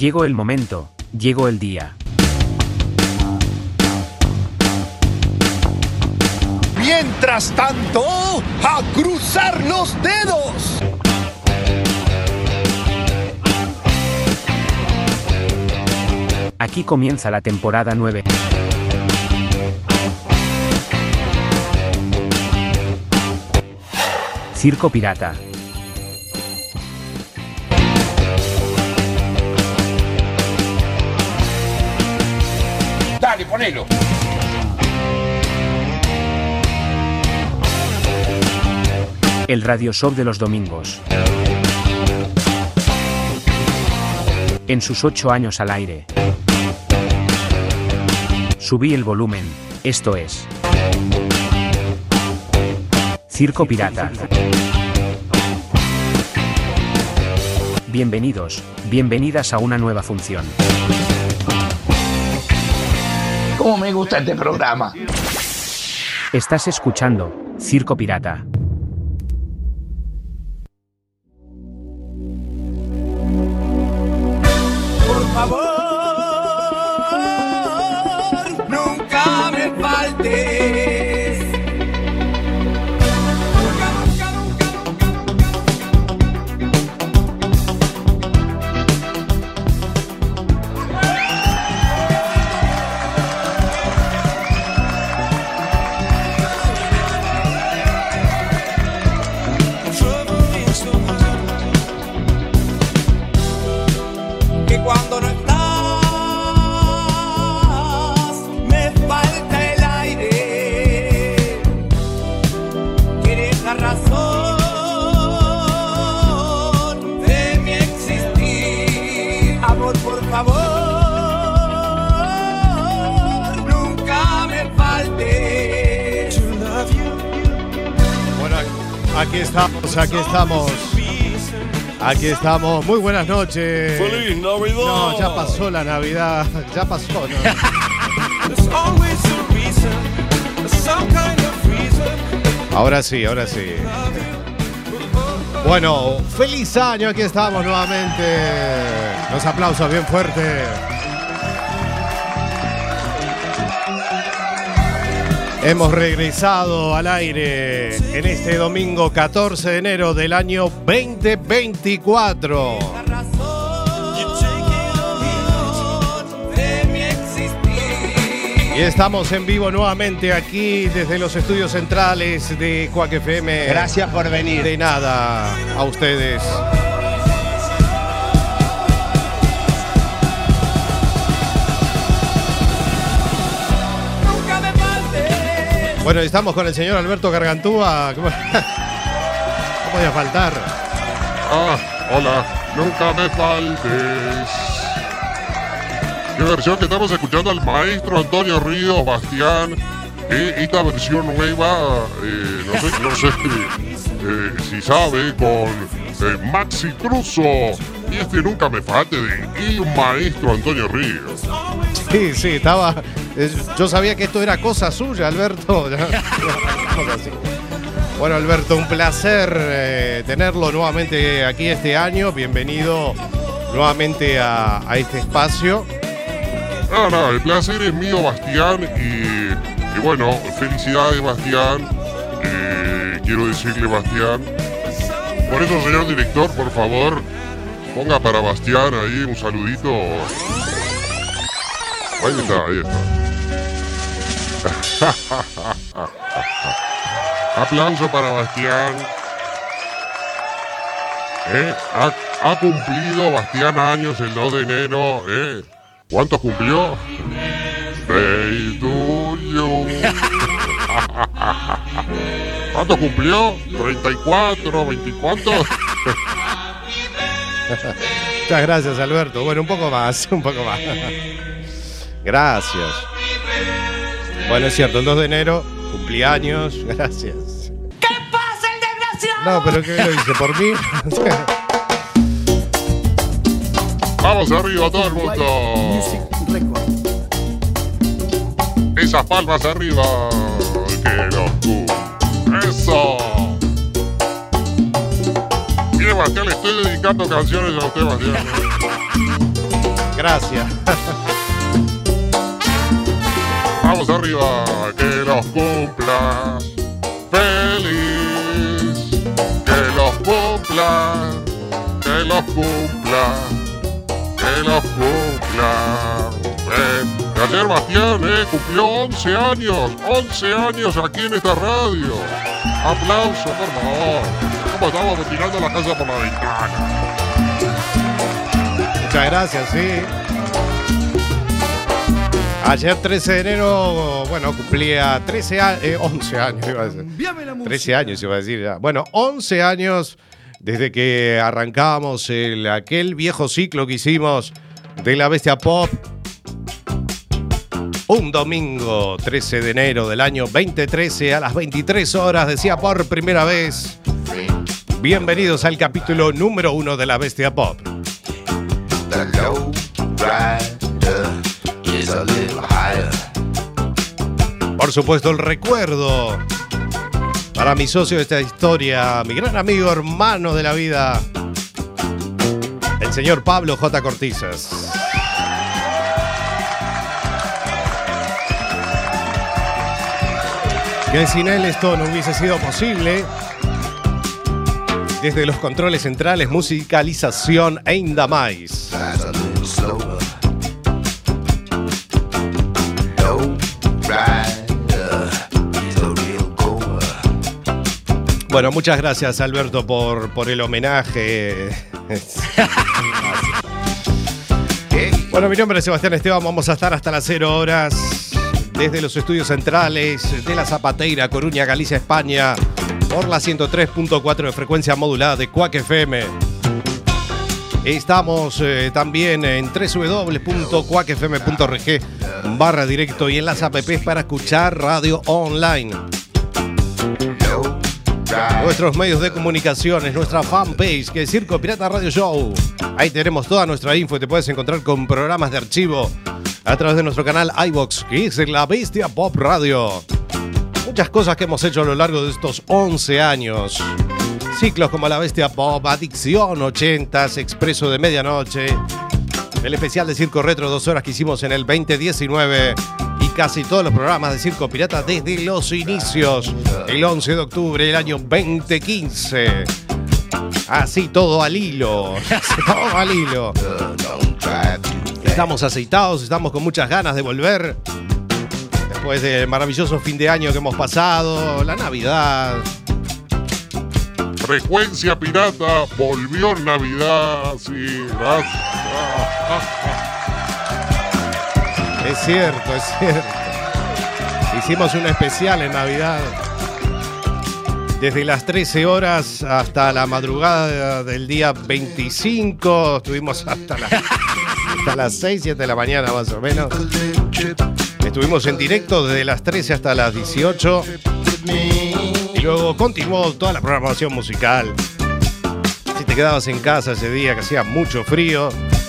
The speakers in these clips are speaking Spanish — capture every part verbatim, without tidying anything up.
Llegó el momento, llegó el día. Mientras tanto, ¡a cruzar los dedos! Aquí comienza la temporada nueve. Circo Pirata. Dale, ponelo. El radio show de los domingos. En sus ocho años al aire. Subí el volumen, esto es Circo Pirata. Bienvenidos, bienvenidas a una nueva función. ¿Cómo me gusta este programa? Estás escuchando Circo Pirata. Por favor, nunca me faltes. Nunca, nunca, nunca, nunca, que cuando no estás me falta el aire, que eres la razón de mi existir. Amor, por favor, nunca me faltes. Bueno, aquí estamos, aquí estamos. Aquí estamos. Muy buenas noches. ¡Feliz Navidad! No, ya pasó la Navidad. Ya pasó, ¿no? Ahora sí, ahora sí. Bueno, feliz año. Aquí estamos nuevamente. Los aplausos bien fuertes. Hemos regresado al aire en este domingo catorce de enero del año veinte veinticuatro. Y estamos en vivo nuevamente aquí desde los estudios centrales de Quack F M. Gracias por venir. De nada a ustedes. Bueno, estamos con el señor Alberto Gargantúa. ¿Cómo no podía faltar? Ah, hola, nunca me faltes. Qué versión que estamos escuchando al maestro Antonio Ríos Bastián. Eh, esta versión nueva, eh, no sé, no sé eh, si sabe, con eh, Maxi Truso. Y este nunca me falte de el maestro Antonio Ríos. Sí, sí, estaba. Yo sabía que esto era cosa suya, Alberto. Bueno, Alberto, un placer eh, tenerlo nuevamente aquí este año. Bienvenido nuevamente a, a este espacio. No, no, el placer es mío, Bastián. Y, y bueno, felicidades, Bastián. Eh, quiero decirle, Bastián. Por eso, señor director, por favor, ponga para Bastián ahí un saludito. Ahí está, ahí está. Aplauso para Bastián. Eh, ha, ha cumplido Bastián años el dos de enero. Eh. ¿Cuántos cumplió? Rey tuyo. ¿Cuántos cumplió? ¿treinta y cuatro? ¿veinticuatro? Muchas gracias, Alberto. Bueno, un poco más, un poco más. Gracias. Bueno, es cierto, el dos de enero, cumpleaños. Gracias. ¿Qué pasa, el desgraciado? No, pero ¿qué lo dice? ¿Por mí? Vamos arriba todo el mundo. Esas palmas arriba. ¡Qué locura! ¡Eso! Mire, Bastián, le estoy dedicando canciones a usted, Bastián. gracias. Vamos arriba, que los cumpla feliz, que los cumpla, que los cumpla, que los cumpla. Eh, ayer Bastián eh, cumplió once años, once años aquí en esta radio. Aplauso, por favor. Como estamos tirando la casa por la ventana. Muchas gracias, sí. Ayer trece de enero, bueno, cumplía trece años, eh, once años iba a decir. trece años iba a decir ya. Bueno, once años desde que arrancamos el, aquel viejo ciclo que hicimos de la Bestia Pop. Un domingo trece de enero del año veinte trece a las veintitrés horas, decía por primera vez. Bienvenidos al capítulo número uno de la Bestia Pop. Por supuesto, el recuerdo para mi socio de esta historia, mi gran amigo, hermano de la vida, el señor Pablo J. Cortizas. Que sin él esto no hubiese sido posible. Desde los controles centrales, musicalización e Indamais. Bueno, muchas gracias, Alberto, por, por el homenaje. Bueno, mi nombre es Sebastián Esteban. Vamos a estar hasta las cero horas desde los estudios centrales de la Zapateira, Coruña, Galicia, España, por la ciento tres punto cuatro de frecuencia modulada de Quack F M. Estamos eh, también en doble u doble u doble u punto quack f m punto org barra directo y en las apps para escuchar radio online. Nuestros medios de comunicación, es nuestra fanpage, que es Circo Pirata Radio Show. Ahí tenemos toda nuestra info y te puedes encontrar con programas de archivo a través de nuestro canal iVox, que es La Bestia Pop Radio. Muchas cosas que hemos hecho a lo largo de estos once años. Ciclos como La Bestia Pop, Adicción ochentas, Expreso de Medianoche, el especial de Circo Retro, dos horas que hicimos en el veinte diecinueve y casi todos los programas de Circo Pirata desde los inicios, el once de octubre del año veinte quince. Así todo al hilo, todo al hilo. Estamos aceitados, estamos con muchas ganas de volver. Después del maravilloso fin de año que hemos pasado, la Navidad. Frecuencia Pirata volvió en Navidad, sí, gracias. Es cierto, es cierto. Hicimos un especial en Navidad. Desde las trece horas hasta la madrugada del día veinticinco. Estuvimos hasta, la, hasta las seis, siete de la mañana más o menos. Estuvimos en directo desde las trece hasta las dieciocho. Y luego continuó toda la programación musical. Si te quedabas en casa ese día que hacía mucho frío.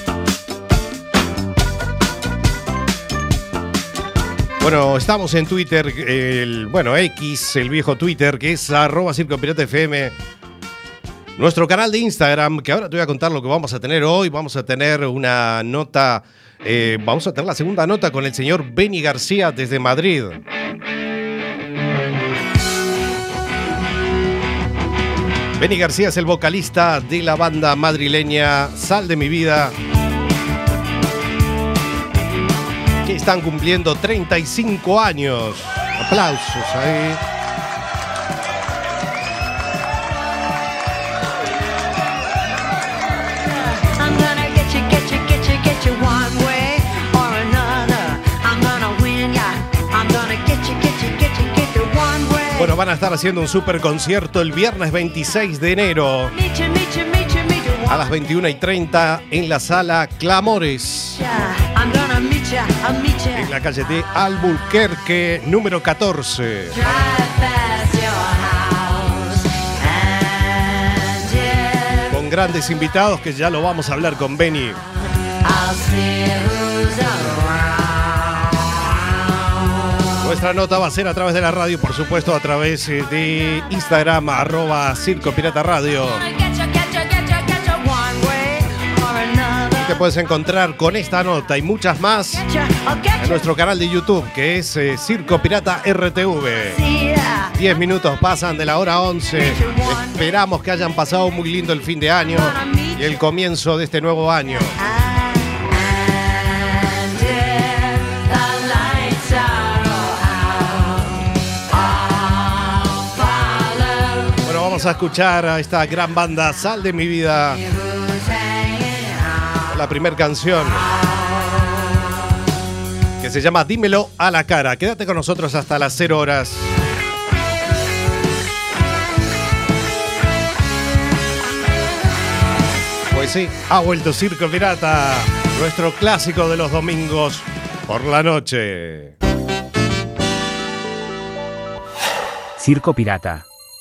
Bueno, estamos en Twitter, el, bueno, X, el viejo Twitter, que es arroba Circo Pirata F M. Nuestro canal de Instagram, que ahora te voy a contar lo que vamos a tener hoy. Vamos a tener una nota, eh, vamos a tener la segunda nota con el señor Benny García desde Madrid. Benny García es el vocalista de la banda madrileña Sal de mi Vida, que están cumpliendo treinta y cinco años. Aplausos ahí. Bueno, van a estar haciendo un super concierto el viernes veintiséis de enero a las veintiuna y treinta en la sala Clamores, en la calle de Albuquerque, número catorce. Con grandes invitados que ya lo vamos a hablar con Benny. Nuestra nota va a ser a través de la radio, por supuesto, a través de Instagram, arroba Circo Pirata Radio. Y te puedes encontrar con esta nota y muchas más en nuestro canal de YouTube, que es eh, Circo Pirata R T V. diez minutos pasan de la hora once. Esperamos que hayan pasado muy lindo el fin de año y el comienzo de este nuevo año. Bueno, vamos a escuchar a esta gran banda Sal de mi vida. La primera canción, que se llama Dímelo a la cara. Quédate con nosotros hasta las cero horas. Pues sí, ha vuelto Circo Pirata, nuestro clásico de los domingos por la noche. Circo Pirata.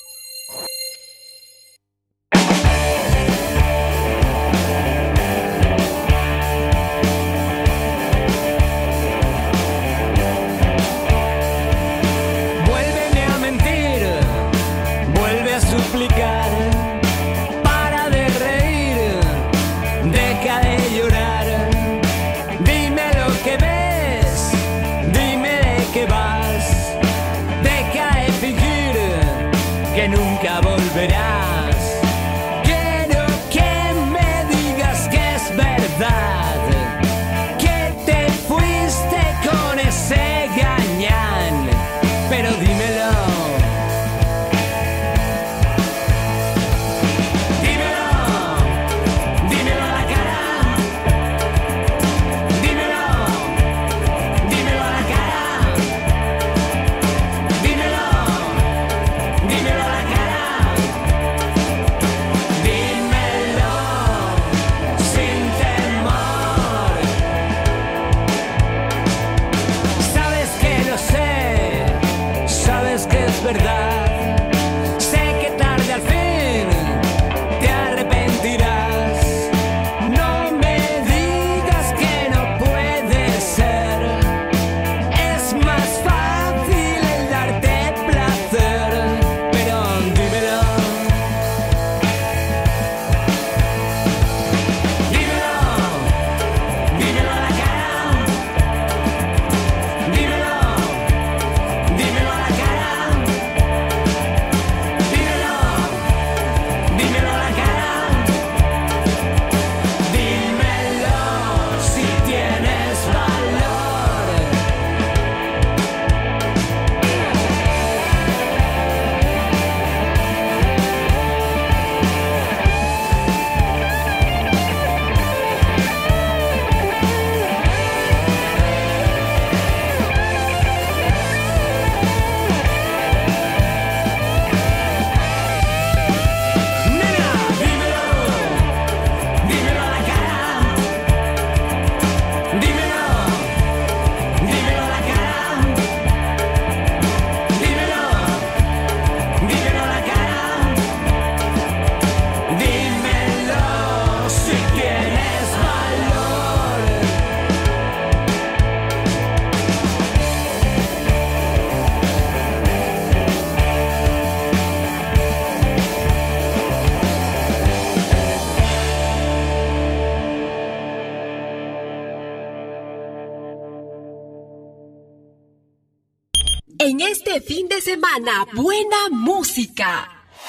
En este fin de semana, buena música.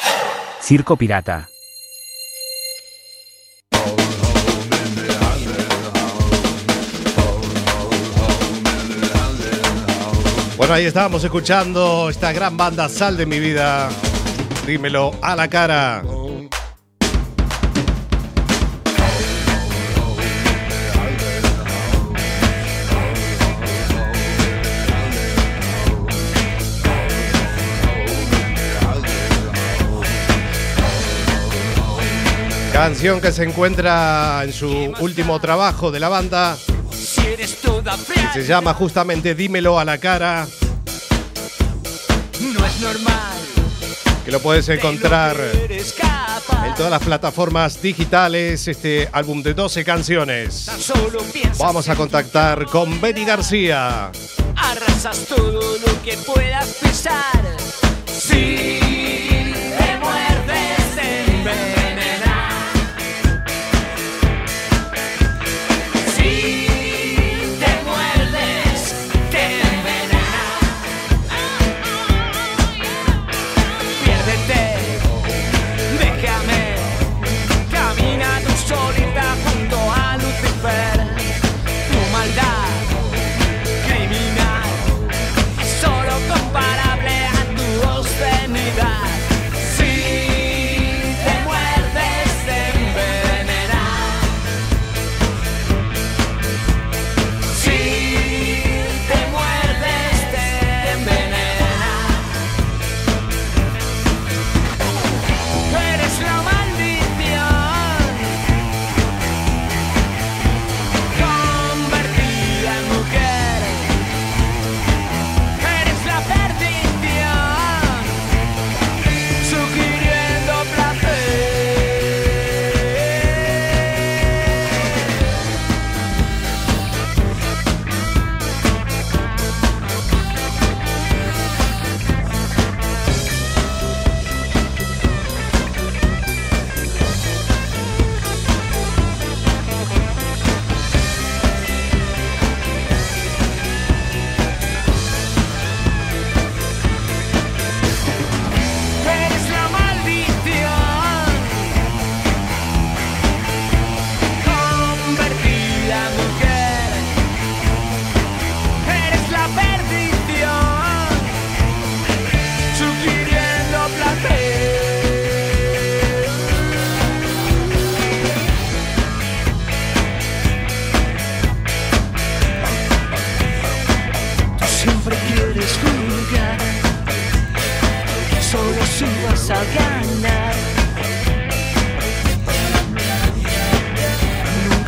Circo Pirata. Bueno, ahí estábamos escuchando esta gran banda Sal de mi vida. Dímelo a la cara. Canción que se encuentra en su último trabajo de la banda, que se llama justamente Dímelo a la cara. No es normal. Que lo puedes encontrar en todas las plataformas digitales. Este álbum de doce canciones. Vamos a contactar con Benny García. Arrasas todo lo que puedas pisar. Si te muerdes, te envenenas.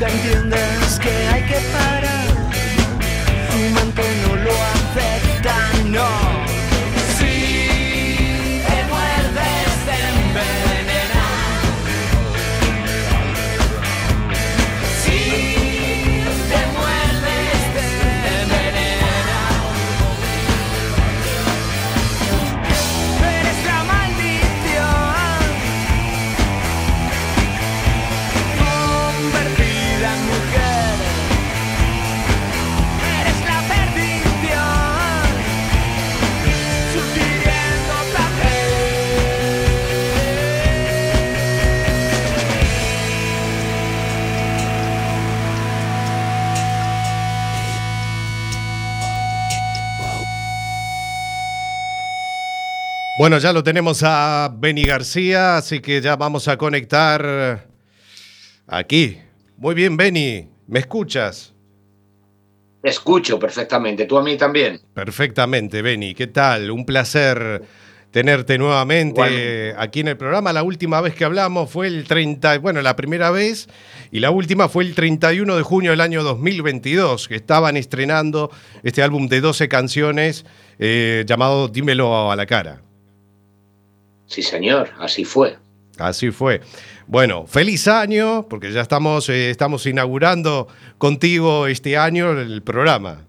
entiendes que hay que parar. Fumante no lo afecta, no. Si te muerdes te envenenan. Si te muerdes te envenenan. Eres la maldición convertida en mujer. Eres la perdición sugiriendo placer. Bueno, ya lo tenemos a Benny García, así que ya vamos a conectar aquí. Muy bien, Benny, ¿me escuchas? Te escucho perfectamente, tú a mí también. Perfectamente, Benny. ¿Qué tal? Un placer tenerte nuevamente Igualmente. aquí en el programa. La última vez que hablamos fue el treinta, bueno, la primera vez, y la última fue el treinta y uno de junio del año dos mil veintidós, que estaban estrenando este álbum de doce canciones eh, llamado Dímelo a la cara. Sí, señor, así fue. Así fue. Bueno, feliz año, porque ya estamos, eh, estamos inaugurando contigo este año el programa.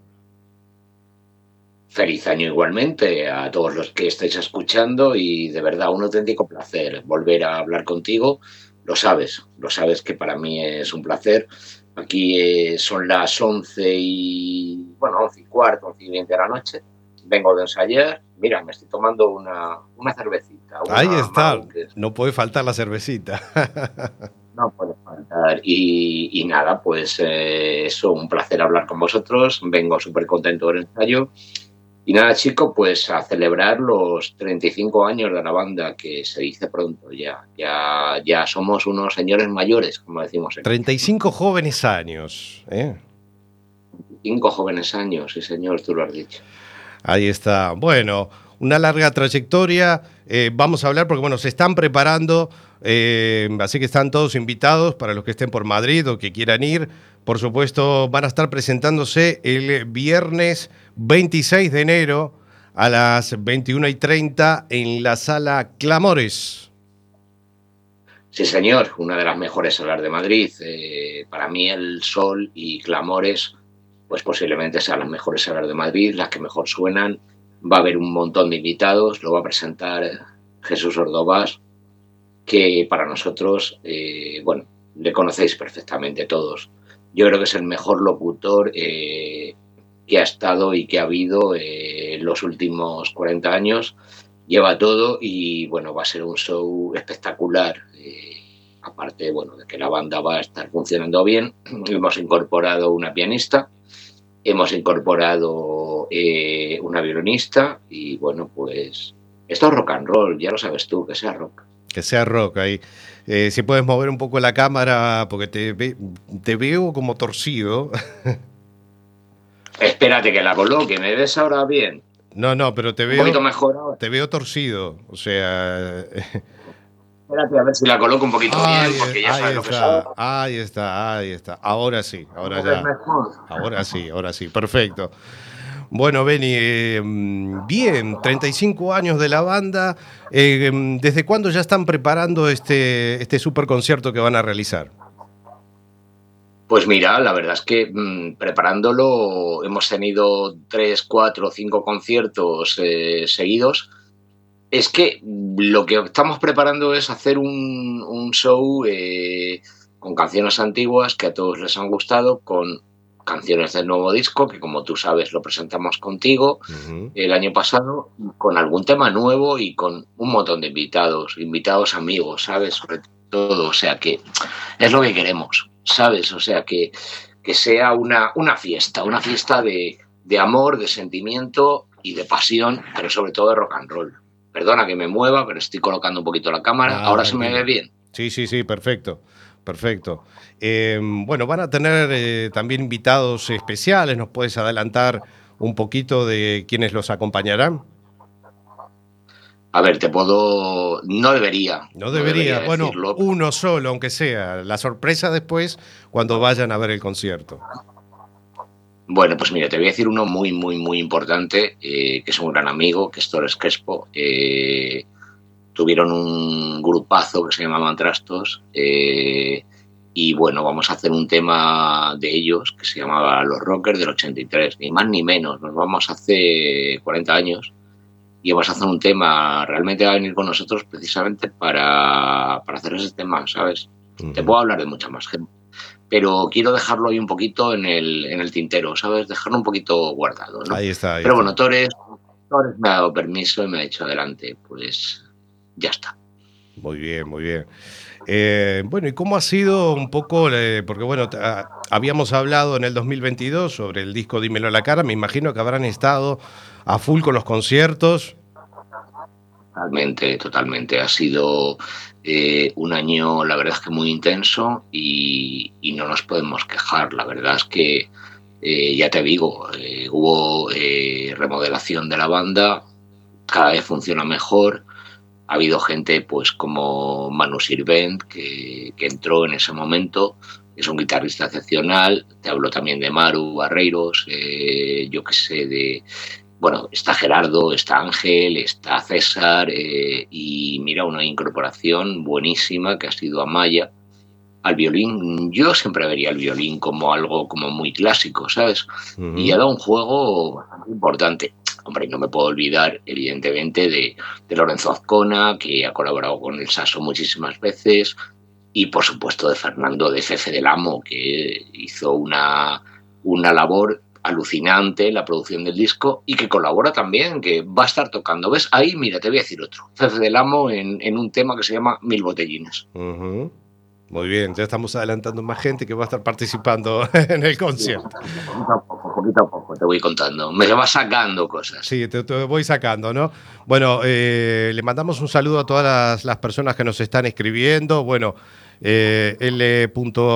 Feliz año igualmente a todos los que estáis escuchando y de verdad un auténtico placer volver a hablar contigo. Lo sabes, lo sabes que para mí es un placer. Aquí eh, son las once y, bueno, once y cuarto, once y veinte de la noche. Vengo de ensayar. Mira, me estoy tomando una, una cervecita. Una Ahí está, Mau, que no puede faltar la cervecita. no puede faltar. Y, y nada, pues eh, eso, un placer hablar con vosotros. Vengo súper contento del ensayo. Y nada, chicos, pues a celebrar los treinta y cinco años de la banda, que se dice pronto ya. Ya, ya somos unos señores mayores, como decimos. Aquí. treinta y cinco jóvenes años. ¿eh? Cinco jóvenes años, sí señor, tú lo has dicho. Ahí está. Bueno, una larga trayectoria. Eh, vamos a hablar porque, bueno, se están preparando, eh, así que están todos invitados para los que estén por Madrid o que quieran ir. Por supuesto, van a estar presentándose el viernes veintiséis de enero a las veintiuna y treinta en la Sala Clamores. Sí, señor, una de las mejores salas de Madrid. Eh, para mí el Sol y Clamores, pues posiblemente sean las mejores salas de Madrid, las que mejor suenan. Va a haber un montón de invitados, lo va a presentar Jesús Ordovás, que para nosotros, eh, bueno, le conocéis perfectamente todos. Yo creo que es el mejor locutor eh, que ha estado y que ha habido eh, en los últimos cuarenta años. Lleva todo y, bueno, va a ser un show espectacular. Eh, aparte, bueno, de que la banda va a estar funcionando bien, hemos incorporado una pianista, hemos incorporado eh, una violinista y, bueno, pues esto es rock and roll, ya lo sabes tú, que sea rock. Que sea rock ahí. Eh, si puedes mover un poco la cámara, porque te, ve, te veo como torcido. Espérate que la coloque, ¿me ves ahora bien? No, no, pero te Un veo, poquito mejor ahora. te veo torcido. O sea... Espérate a ver si la coloco un poquito Ahí, bien, porque ya ahí sabes lo que está, son. ahí está, ahí está. Ahora sí, ahora ¿Cómo ves ya. mejor? Ahora sí, ahora sí, perfecto. Bueno, Benny, eh, bien, treinta y cinco años de la banda. Eh, ¿Desde cuándo ya están preparando este, este super concierto que van a realizar? Pues mira, la verdad es que mmm, preparándolo hemos tenido tres, cuatro, cinco conciertos eh, seguidos. Es que lo que estamos preparando es hacer un, un show eh, con canciones antiguas que a todos les han gustado, con canciones del nuevo disco, que como tú sabes lo presentamos contigo uh-huh. el año pasado, con algún tema nuevo y con un montón de invitados, invitados amigos, ¿sabes? Sobre todo, o sea que es lo que queremos, ¿sabes? O sea que, que sea una, una fiesta, una fiesta de, de amor, de sentimiento y de pasión, pero sobre todo de rock and roll. Perdona que me mueva, pero estoy colocando un poquito la cámara. Ah, ¿ahora se me ve bien? Sí, sí, sí, perfecto. Perfecto. Eh, bueno, van a tener eh, también invitados especiales. ¿Nos puedes adelantar un poquito de quiénes los acompañarán? A ver, te puedo... No debería. No debería, no debería bueno, decirlo. uno solo, aunque sea. La sorpresa después cuando vayan a ver el concierto. Bueno, pues mira, te voy a decir uno muy, muy, muy importante, eh, que es un gran amigo, que es Torres Crespo. Eh, tuvieron un grupazo que se llamaban Trastos, eh, y bueno, vamos a hacer un tema de ellos que se llamaba Los Rockers del ochenta y tres, ni más ni menos. Nos vamos hace cuarenta años y vamos a hacer un tema, realmente va a venir con nosotros precisamente para, para hacer ese tema, ¿sabes? Uh-huh. Te puedo hablar de mucha más gente, pero quiero dejarlo ahí un poquito en el, en el tintero, ¿sabes? Dejarlo un poquito guardado, ¿no? Ahí está. Ahí pero está. bueno, Torres, Torres me ha dado permiso y me ha dicho adelante, pues ya está. Muy bien, muy bien. Eh, bueno, ¿y cómo ha sido un poco? Eh, porque bueno, t- a, habíamos hablado en el dos mil veintidós sobre el disco Dímelo a la cara, me imagino que habrán estado a full con los conciertos. Totalmente, totalmente. Ha sido eh, un año, la verdad es que muy intenso y, y no nos podemos quejar. La verdad es que, eh, ya te digo, eh, hubo eh, remodelación de la banda, cada vez funciona mejor. Ha habido gente pues como Manu Sirvent, que, que entró en ese momento, es un guitarrista excepcional. Te hablo también de Maru Barreiros, eh, yo qué sé, de... Bueno, está Gerardo, está Ángel, está César, eh, y mira, una incorporación buenísima que ha sido Amaya al violín. Yo siempre vería el violín como algo como muy clásico, ¿sabes? Uh-huh. Y ha dado un juego bastante importante. Hombre, no me puedo olvidar, evidentemente, de, de Lorenzo Azcona, que ha colaborado con el Sasso muchísimas veces, y por supuesto de Fernando de Fefe del Amo, que hizo una, una labor alucinante en la producción del disco y que colabora también, que va a estar tocando. ¿Ves? Ahí, mira, te voy a decir otro. Fefe del Amo en, en un tema que se llama Mil Botellines. Uh-huh. Muy bien, ya estamos adelantando más gente que va a estar participando en el concierto. Sí, poquito a poco, poquito a poco, te voy contando. Me va sacando cosas. Sí, te, te voy sacando, ¿no? Bueno, eh, le mandamos un saludo a todas las, las personas que nos están escribiendo. Bueno, eh, L.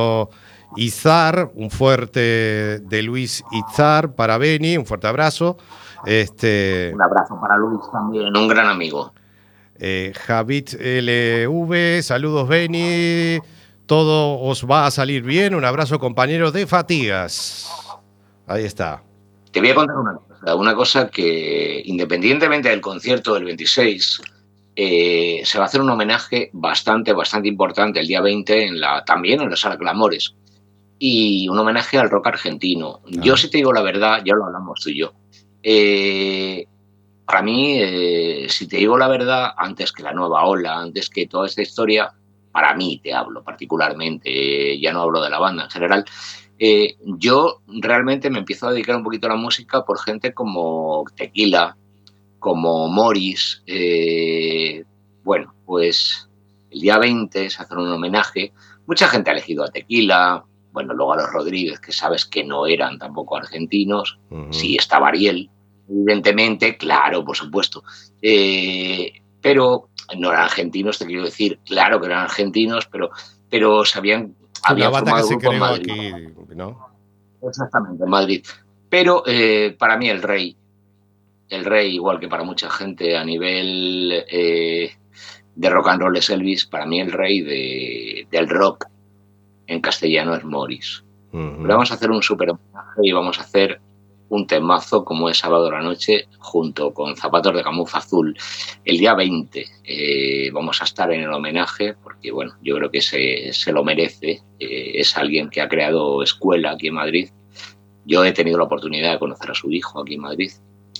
Izar, un fuerte de Luis Izar para Beni, un fuerte abrazo. Este, un abrazo para Luis también, un gran amigo. Eh, Javit L V, saludos Beni. Todo os va a salir bien. Un abrazo, compañeros de Fatigas. Ahí está. Te voy a contar una cosa, una cosa que, independientemente del concierto del veintiséis, eh, se va a hacer un homenaje bastante, bastante importante el día veinte, en la, también en la Sala Clamores, y un homenaje al rock argentino. Ah. Yo, si te digo la verdad, ya lo hablamos tú y yo. Eh, para mí, eh, si te digo la verdad, antes que la nueva ola, antes que toda esta historia, para mí te hablo particularmente, eh, ya no hablo de la banda en general, eh, yo realmente me empiezo a dedicar un poquito a la música por gente como Tequila, como Morris. Eh, bueno, pues el día veinte se hace un homenaje. Mucha gente ha elegido a Tequila, bueno, luego a los Rodríguez, que sabes que no eran tampoco argentinos. Uh-huh. Sí, estaba Ariel, evidentemente, claro, por supuesto. Eh, pero no eran argentinos, te quiero decir, claro que eran argentinos, pero, pero se habían... Una banda que se creó aquí, ¿no? Exactamente, en Madrid. Pero eh, para mí el rey, el rey, igual que para mucha gente a nivel eh, de rock and roll es Elvis, para mí el rey de, del rock en castellano es Morris. Uh-huh. Pero vamos a hacer un súper homenaje y vamos a hacer un temazo como es Sábado a la Noche junto con Zapatos de Camufla Azul. El día veinte eh, vamos a estar en el homenaje porque, bueno, yo creo que se, se lo merece. Eh, es alguien que ha creado escuela aquí en Madrid. Yo he tenido la oportunidad de conocer a su hijo aquí en Madrid.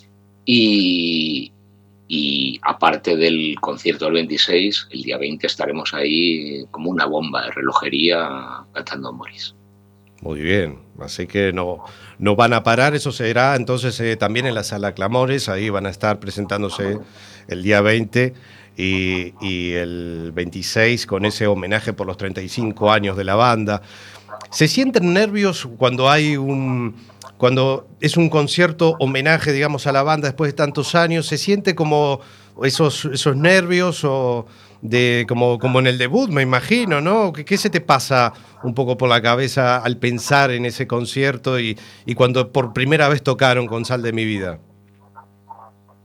Y, y aparte del concierto del veintiséis, el día veinte estaremos ahí como una bomba de relojería cantando Morris. Muy bien, así que no, no van a parar, eso será entonces eh, también en la Sala Clamores, ahí van a estar presentándose el día veinte y, y el veintiséis con ese homenaje por los treinta y cinco años de la banda. ¿Se sienten nervios cuando hay un, cuando es un concierto homenaje, digamos, a la banda después de tantos años? ¿Se siente como esos, esos nervios o de como, como en el debut, me imagino, ¿no? ¿Qué, qué se te pasa un poco por la cabeza al pensar en ese concierto y, y cuando por primera vez tocaron con Sal de mi vida?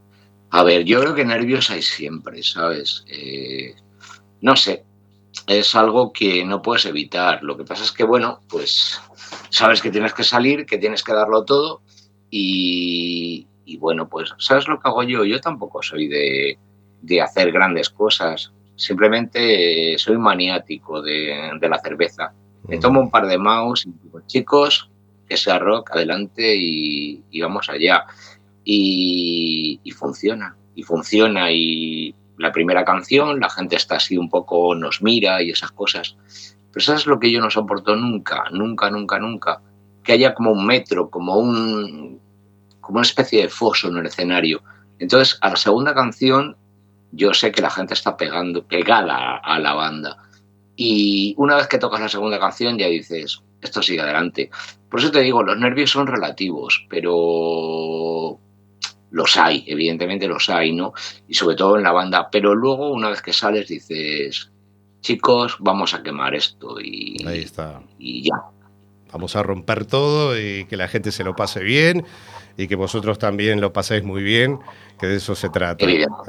A ver, yo creo que nervios hay siempre, ¿sabes? Eh, no sé, es algo que no puedes evitar. Lo que pasa es que, bueno, pues sabes que tienes que salir, que tienes que darlo todo y, y bueno, pues ¿sabes lo que hago yo? Yo tampoco soy de, de hacer grandes cosas. Simplemente eh, soy maniático de, de la cerveza. Me tomo un par de mouse y digo, chicos, que sea rock, adelante y, y vamos allá. Y, y funciona, y funciona. Y la primera canción, la gente está así un poco, nos mira y esas cosas. Pero eso es lo que yo no soporto nunca, nunca, nunca, nunca. Que haya como un metro, como, un, como una especie de foso en el escenario. Entonces, a la segunda canción, yo sé que la gente está pegando, pegada a la banda. Y una vez que tocas la segunda canción ya dices, esto sigue adelante. Por eso te digo, los nervios son relativos, pero los hay, evidentemente los hay, ¿no? Y sobre todo en la banda. Pero luego, una vez que sales, dices, chicos, vamos a quemar esto y, ahí está. Y ya. Vamos a romper todo y que la gente se lo pase bien y que vosotros también lo paséis muy bien, que de eso se trata.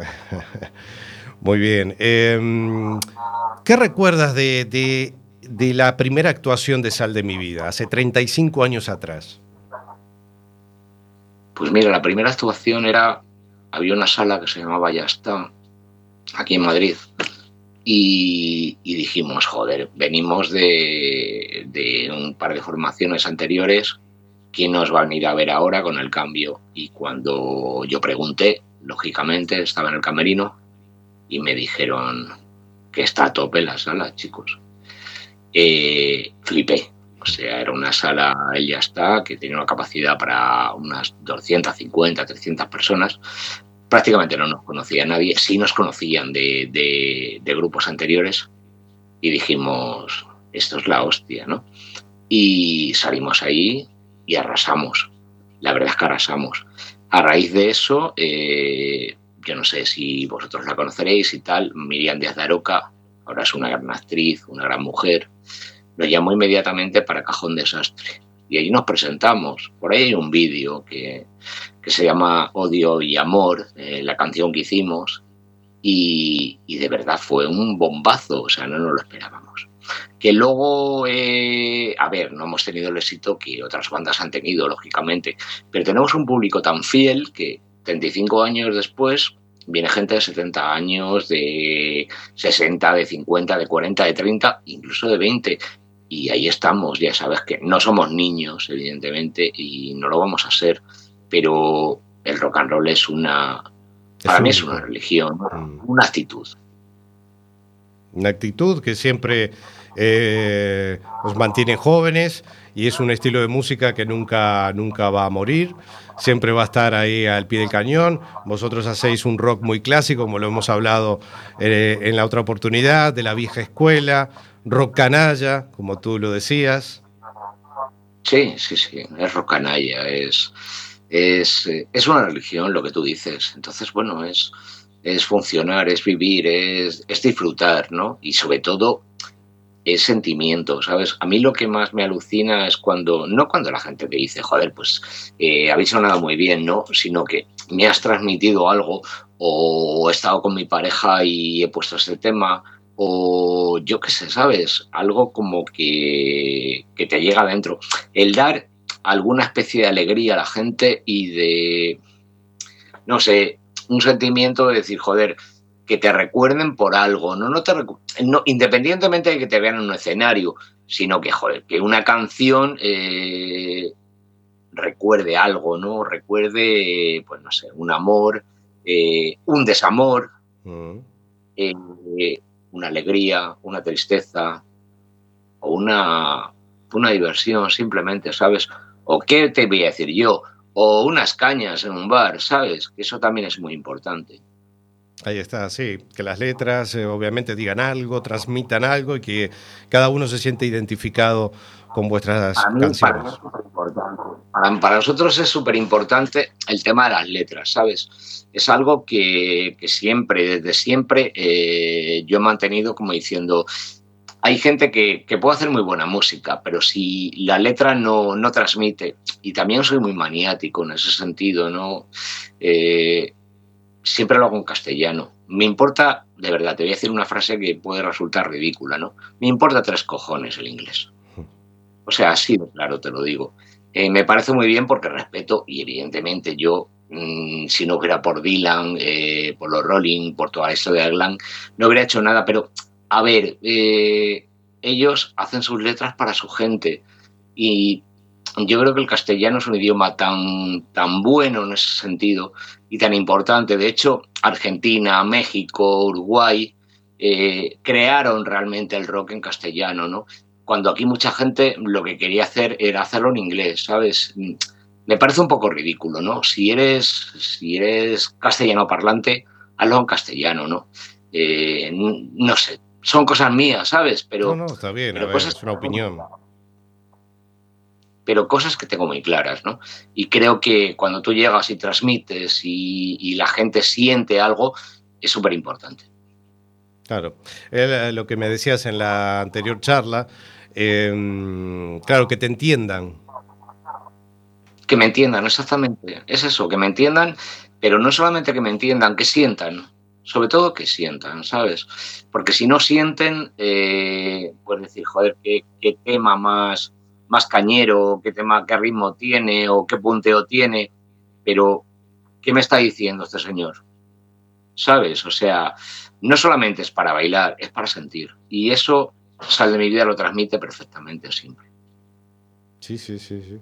Muy bien. Eh, ¿Qué recuerdas de, de, de la primera actuación de Sal de mi vida, hace treinta y cinco años atrás? Pues mira, la primera actuación era, había una sala que se llamaba Ya Está, aquí en Madrid, y, y dijimos, joder, venimos de, de un par de formaciones anteriores, ¿quién nos va a venir a ver ahora con el cambio? Y cuando yo pregunté, lógicamente, estaba en el camerino, y me dijeron que está a tope la sala, chicos. Eh, flipé. O sea, era una sala, Ya Está, que tenía una capacidad para unas doscientas cincuenta, trescientas personas. Prácticamente no nos conocía nadie. Sí nos conocían de, de, de grupos anteriores. Y dijimos, esto es la hostia, ¿no? Y salimos ahí y arrasamos. La verdad es que arrasamos. A raíz de eso, eh, yo no sé si vosotros la conoceréis y tal, Miriam Díaz de Aroca, ahora es una gran actriz, una gran mujer, nos llamó inmediatamente para Cajón Desastre. Y ahí nos presentamos. Por ahí hay un vídeo que, que se llama Odio y Amor, eh, la canción que hicimos, y, y de verdad fue un bombazo, o sea, no nos lo esperábamos. Que luego, eh, a ver, no hemos tenido el éxito que otras bandas han tenido, lógicamente, pero tenemos un público tan fiel que treinta y cinco años después viene gente de setenta años, de sesenta, de cincuenta, de cuarenta, de treinta, incluso de veinte. Y ahí estamos, ya sabes que no somos niños, evidentemente, y no lo vamos a ser, pero el rock and roll es una, para mí es una religión, una actitud. Una actitud que siempre eh, os mantiene jóvenes y es un estilo de música que nunca, nunca va a morir, siempre va a estar ahí al pie del cañón. Vosotros hacéis un rock muy clásico, como lo hemos hablado eh, en la otra oportunidad, de la vieja escuela, rock canalla, como tú lo decías. Sí, sí, sí, es rock canalla, es, es, es una religión lo que tú dices. Entonces, bueno, es, es funcionar, es vivir, es, es disfrutar, ¿no? Y sobre todo es sentimiento, ¿sabes? A mí lo que más me alucina es cuando, no cuando la gente te dice, joder, pues eh, habéis sonado muy bien, ¿no? Sino que me has transmitido algo, o he estado con mi pareja y he puesto este tema, o yo qué sé, ¿sabes? Algo como que, que te llega adentro. El dar alguna especie de alegría a la gente y de, no sé, un sentimiento de decir, joder, que te recuerden por algo, no, no te recu- no, independientemente de que te vean en un escenario, sino que, joder, que una canción eh, recuerde algo, ¿no? Recuerde, pues no sé, un amor, eh, un desamor, uh-huh. eh, una alegría, una tristeza o una, una diversión simplemente, ¿sabes? O qué te voy a decir yo, o unas cañas en un bar, ¿sabes? Que eso también es muy importante. Ahí está, sí, que las letras eh, obviamente digan algo, transmitan algo y que cada uno se siente identificado con vuestras para mí, canciones. Para, para, para nosotros es súper importante el tema de las letras, ¿sabes? Es algo que, que siempre, desde siempre, eh, yo he mantenido como diciendo, hay gente que, que puede hacer muy buena música, pero si la letra no, no transmite, y también soy muy maniático en ese sentido, ¿no? Eh, siempre lo hago en castellano. Me importa, de verdad, te voy a decir una frase que puede resultar ridícula, ¿no? Me importa tres cojones el inglés. O sea, así de claro te lo digo. Eh, me parece muy bien porque respeto y evidentemente yo, mmm, si no hubiera por Dylan, eh, por los Rolling, por toda esto de Glam, no hubiera hecho nada, pero a ver, eh, ellos hacen sus letras para su gente y yo creo que el castellano es un idioma tan, tan bueno en ese sentido y tan importante. De hecho, Argentina, México, Uruguay eh, crearon realmente el rock en castellano, ¿no? Cuando aquí mucha gente lo que quería hacer era hacerlo en inglés, ¿sabes? Me parece un poco ridículo, ¿no? Si eres, si eres castellano parlante, hazlo en castellano, ¿no? Eh, no sé, son cosas mías, ¿sabes? Pero, no, no, está bien, pero a ver, cosas, es una opinión. Pero cosas que tengo muy claras, ¿no? Y creo que cuando tú llegas y transmites y, y la gente siente algo, es súper importante. Claro, eh, lo que me decías en la anterior charla, eh, claro, que te entiendan. Que me entiendan, exactamente. Es eso, que me entiendan, pero no solamente que me entiendan, que sientan. Sobre todo que sientan, ¿sabes? Porque si no sienten, eh, pues decir, joder, qué, qué tema más, más cañero, qué tema, qué ritmo tiene o qué punteo tiene, pero ¿qué me está diciendo este señor? ¿Sabes? O sea, no solamente es para bailar, es para sentir. Y eso, Sal de mi vida lo transmite perfectamente siempre. Sí, sí, sí, sí.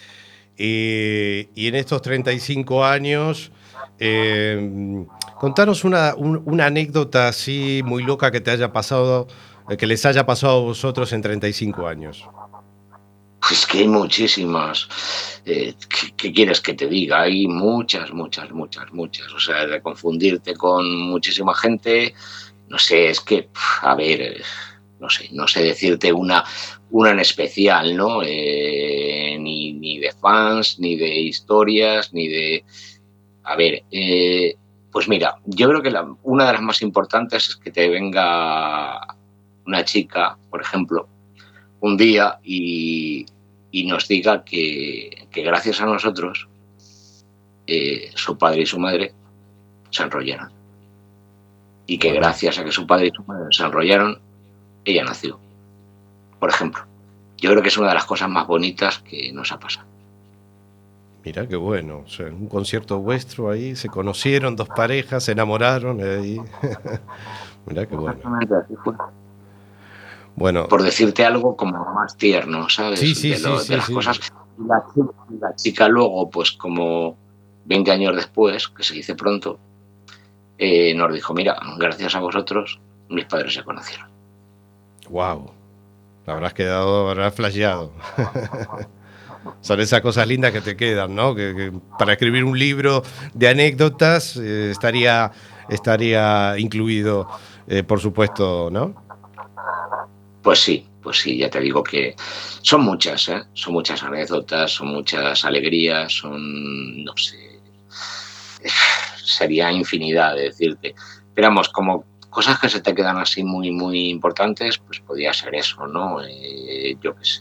Y, y en estos treinta y cinco años, eh, contanos una, un, una anécdota así muy loca que te haya pasado, que les haya pasado a vosotros en treinta y cinco años. Pues que hay muchísimas. Eh, ¿qué, ¿Qué quieres que te diga? Hay muchas, muchas, muchas, muchas. O sea, de confundirte con muchísima gente, no sé, es que, a ver, no sé, no sé decirte una, una en especial, ¿no? Eh, ni, ni de fans, ni de historias, ni de... A ver, eh, pues mira, yo creo que la, una de las más importantes es que te venga una chica, por ejemplo, un día y, y nos diga que, que gracias a nosotros eh, su padre y su madre se enrollaron. Y que gracias a que su padre y su madre se enrollaron, ella nació. Por ejemplo, yo creo que es una de las cosas más bonitas que nos ha pasado. Mira qué bueno, o sea, un concierto vuestro ahí, se conocieron dos parejas, se enamoraron ahí. Mira qué bueno. Exactamente, así fue. Bueno, por decirte algo como más tierno, ¿sabes? Sí, sí, de, lo, sí, de sí, las sí. cosas. Y la, la chica luego, pues como veinte años después, que se dice pronto, eh, nos dijo, mira, gracias a vosotros, mis padres se conocieron. Wow, habrás quedado, habrás flasheado. Son esas cosas lindas que te quedan, ¿no? Que, que para escribir un libro de anécdotas eh, estaría, estaría incluido, eh, por supuesto, ¿no? Pues sí, pues sí, ya te digo que son muchas, ¿eh? Son muchas anécdotas, son muchas alegrías, son, no sé, sería infinidad de decirte. Pero vamos, como cosas que se te quedan así muy, muy importantes, pues podría ser eso, ¿no? Eh, yo qué sé.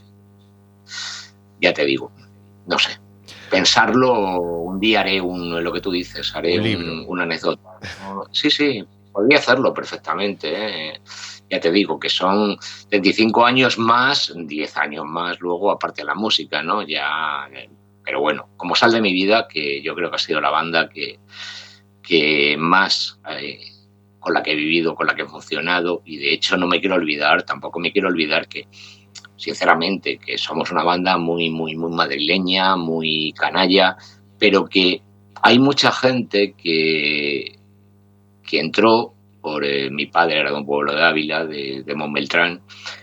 Ya te digo, no sé. Pensarlo, un día haré un, lo que tú dices, haré un un, una anécdota. Sí, sí, podría hacerlo perfectamente, ¿eh? Ya te digo que son veinticinco años más, diez años más luego, aparte de la música, ¿no? Ya, pero bueno, como Sal de mi vida, que yo creo que ha sido la banda que, que más eh, con la que he vivido, con la que he funcionado, y de hecho no me quiero olvidar, tampoco me quiero olvidar que, sinceramente, que somos una banda muy, muy, muy madrileña, muy canalla, pero que hay mucha gente que, que entró por eh, mi padre era de un pueblo de Ávila, de, de Montbeltrán,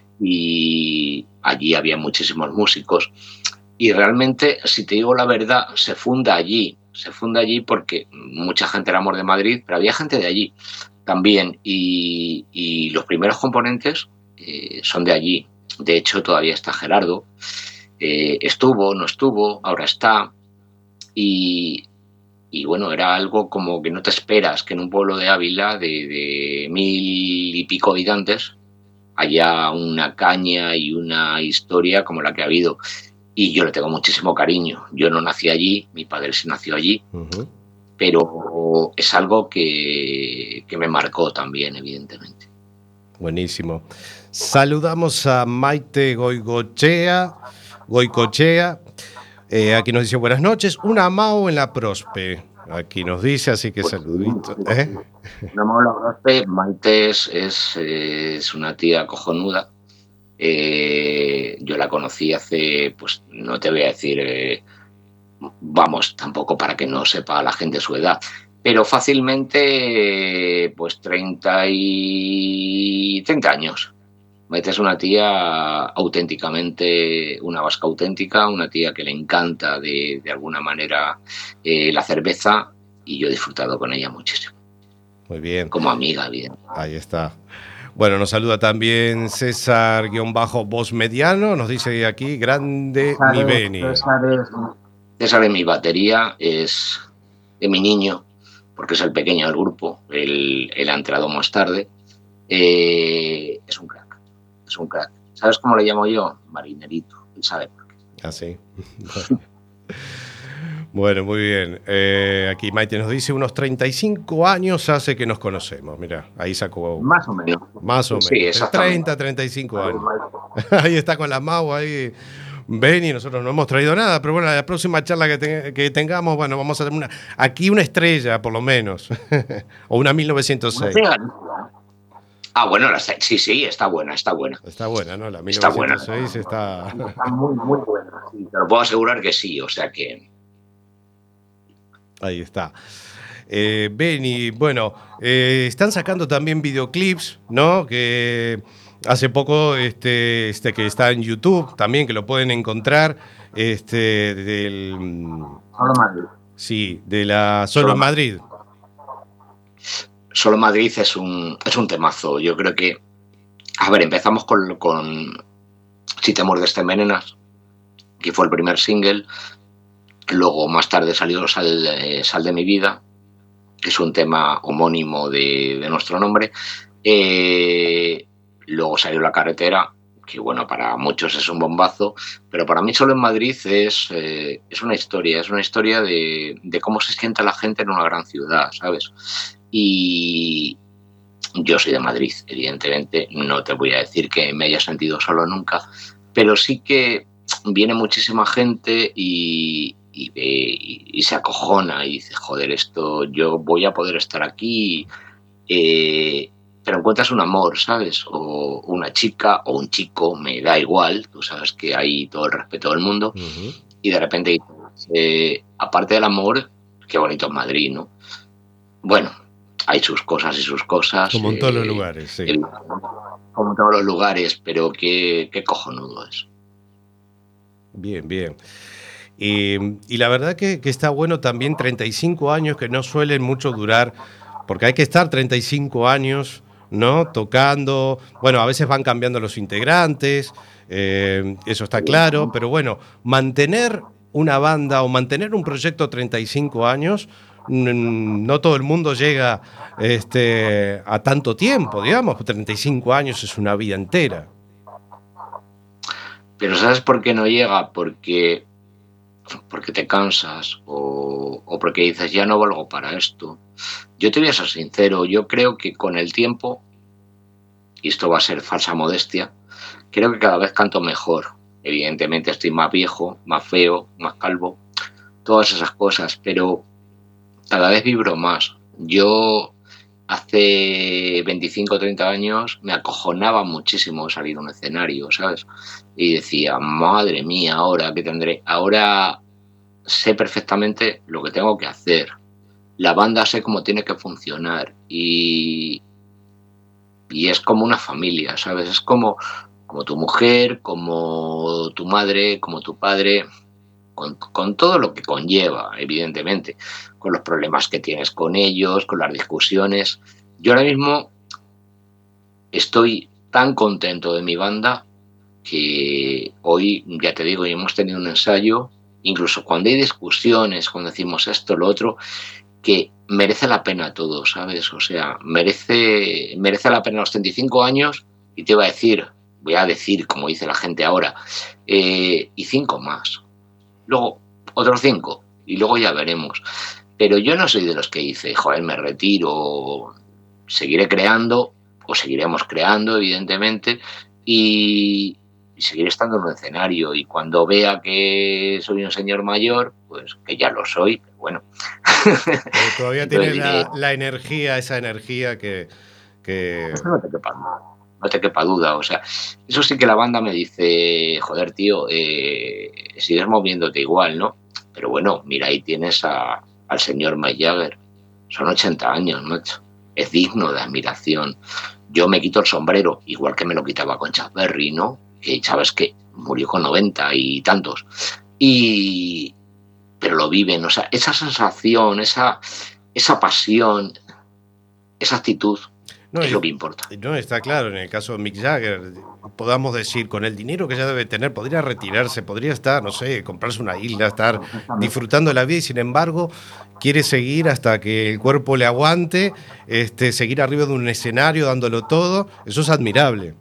y allí había muchísimos músicos. Y realmente, si te digo la verdad, se funda allí, se funda allí porque mucha gente éramos de Madrid, pero había gente de allí también. Y, y los primeros componentes eh, son de allí. De hecho, todavía está Gerardo. Eh, estuvo, no estuvo, ahora está. Y... Y bueno, era algo como que no te esperas que en un pueblo de Ávila de, de mil y pico habitantes haya una caña y una historia como la que ha habido. Y yo le tengo muchísimo cariño. Yo no nací allí, mi padre sí nació allí, uh-huh. pero es algo que, que me marcó también, evidentemente. Buenísimo. Saludamos a Maite Goicochea, Goicochea. Eh, aquí nos dice buenas noches. Una Mao en la Prospe. Aquí nos dice, así que pues, saludito. ¿Eh? Una Mao en la Prospe. Maite es, es, es una tía cojonuda. Eh, yo la conocí hace, pues no te voy a decir, eh, vamos, tampoco para que no sepa la gente su edad, pero fácilmente, pues treinta y treinta años. Maite es una tía auténticamente, una vasca auténtica, una tía que le encanta de, de alguna manera eh, la cerveza, y yo he disfrutado con ella muchísimo. Muy bien. Como amiga, bien. Ahí está. Bueno, nos saluda también César-Voz Mediano, nos dice aquí, grande César, mi Beni. César es, César es mi batería, es de mi niño, porque es el pequeño del grupo, él, él ha entrado más tarde. Eh, es un crack, es un crack. ¿Sabes cómo le llamo yo? Marinerito, él sabe por qué. Ah, sí. Bueno, muy bien. Eh, aquí Maite nos dice, unos treinta y cinco años hace que nos conocemos. Mira, ahí sacó... Más o menos. Más o menos. Sí, exactamente. treinta, treinta y cinco años. Ahí está con la Mau, ahí... Ven, y nosotros no hemos traído nada, pero bueno, la próxima charla que, te, que tengamos, bueno, vamos a tener una, aquí una estrella, por lo menos. O una mil novecientos seis. Ah, bueno, la, sí, sí, está buena, está buena. Está buena, ¿no? La mil novecientos seis está... Está, está muy, muy buena. Sí, te lo puedo asegurar que sí, o sea que... Ahí está. Eh, Beni, bueno, eh, están sacando también videoclips, ¿no? Que hace poco, este, este que está en YouTube también, que lo pueden encontrar, este, del... Solo Madrid. Sí, de la Solo, Solo en Madrid. Solo Madrid es un, es un temazo. Yo creo que... A ver, empezamos con, con Si te muerdes te envenenas, que fue el primer single. Luego, más tarde, salió Sal, eh, Sal de mi vida, que es un tema homónimo de, de nuestro nombre. Eh, luego salió La carretera, que bueno, para muchos es un bombazo, pero para mí Solo en Madrid es, eh, es una historia, es una historia de, de cómo se siente la gente en una gran ciudad, ¿sabes? Y yo soy de Madrid, evidentemente, no te voy a decir que me haya sentido solo nunca, pero sí que viene muchísima gente y... Y, y, y se acojona y dice, joder, esto, yo voy a poder estar aquí, eh, pero encuentras un amor, ¿sabes? O una chica o un chico, me da igual, tú sabes que hay todo el respeto del mundo, uh-huh. Y de repente, eh, aparte del amor, qué bonito es Madrid, ¿no? Bueno, hay sus cosas y sus cosas. Como en eh, todos los lugares, sí. El, como en todos los lugares, pero qué, qué cojonudo es. Bien, bien. Y, y la verdad que, que está bueno también treinta y cinco años, que no suelen mucho durar, porque hay que estar treinta y cinco años, ¿no? Tocando, bueno, a veces van cambiando los integrantes, eh, eso está claro, pero bueno, mantener una banda o mantener un proyecto treinta y cinco años, no todo el mundo llega este, a tanto tiempo, digamos, treinta y cinco años es una vida entera. Pero ¿sabes por qué no llega? Porque... porque te cansas o, o porque dices ya no valgo para esto. Yo te voy a ser sincero, yo creo que con el tiempo, y esto va a ser falsa modestia, creo que cada vez canto mejor. Evidentemente estoy más viejo, más feo, más calvo, todas esas cosas, pero cada vez vibro más. Yo hace veinticinco o treinta años me acojonaba muchísimo salir a un escenario, ¿sabes? Y decía, madre mía, ahora qué tendré. Ahora sé perfectamente lo que tengo que hacer. La banda sé cómo tiene que funcionar. Y, y es como una familia, ¿sabes? Es como, como tu mujer, como tu madre, como tu padre, con, con todo lo que conlleva, evidentemente, con los problemas que tienes con ellos, con las discusiones. Yo ahora mismo estoy tan contento de mi banda que hoy, ya te digo, hemos tenido un ensayo, incluso cuando hay discusiones, cuando decimos esto, lo otro, que merece la pena todo, ¿sabes? O sea, merece, merece la pena los treinta y cinco años, y te iba a decir, voy a decir, como dice la gente ahora, eh, y cinco más. Luego, otros cinco, y luego ya veremos. Pero yo no soy de los que dice, joder, me retiro, seguiré creando, o seguiremos creando, evidentemente, y, y seguiré estando en un escenario. Y cuando vea que soy un señor mayor, pues que ya lo soy, pero bueno. Pero todavía tiene la, la energía, esa energía que... que... Eso no te quepa duda, no te quepa duda. O sea, eso sí que la banda me dice, joder, tío, eh, sigues moviéndote igual, ¿no? Pero bueno, mira, ahí tienes a, al señor Mick Jagger. Son ochenta años, macho. Es digno de admiración. Yo me quito el sombrero, igual que me lo quitaba con Chuck Berry, ¿no? Que sabes que murió con noventa y tantos. Y... pero lo viven, o sea, esa sensación, esa, esa pasión, esa actitud, no, es, es lo que importa. No, está claro, en el caso de Mick Jagger, podamos decir, con el dinero que ya debe tener, podría retirarse, podría estar, no sé, comprarse una isla, estar disfrutando de la vida, y sin embargo, quiere seguir hasta que el cuerpo le aguante, este, seguir arriba de un escenario, dándolo todo. Eso es admirable.